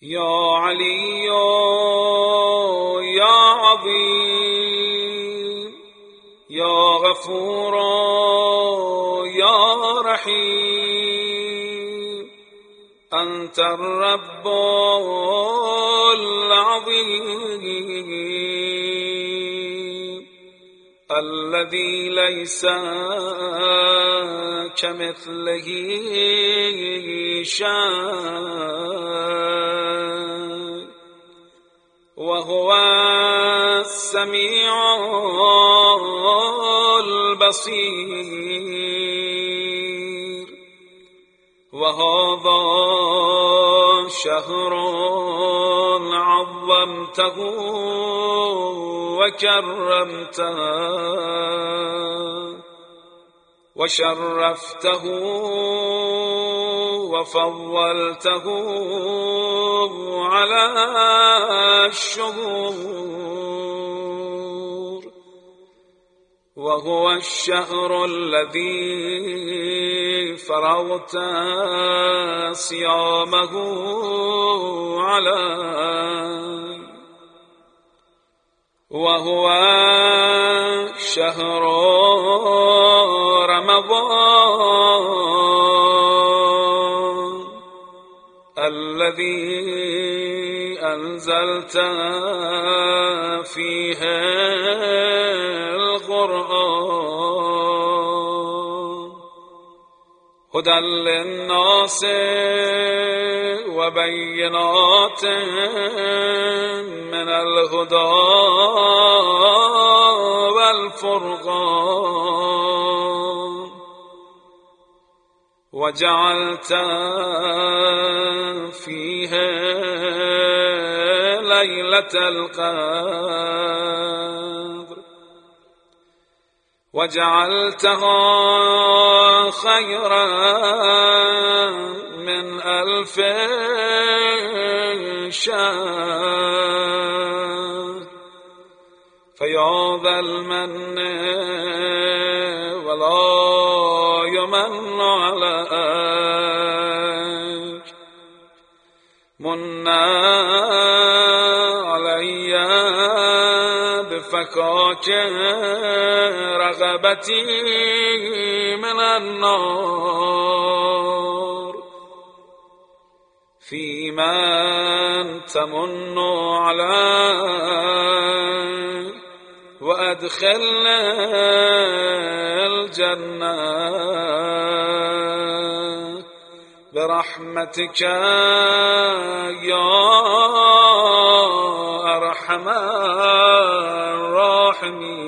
یا علی یا عظیم یا غفور یا رحیم انت الرب العظیم الذي ليس كمثله شيء وهو السميع البصير وهذا شهر عظمته وكرمته وشرفته وفضلته على الشهور وهو الشهر الذي فرضت صيامه عليه وهو شهر رمضان الذي أنزلت فيه القرآن هدى للناس وبينات من الهدى والفرقان وجعلت فيه ليلة القدر وجعلتها خيرا من 1000 شهر فيا ذا المن ولا يمن عليك من علي بفكاك رغبتي من النار في من تمن علي وأدخلنا الجنة برحمتك يا أرحم الراحمين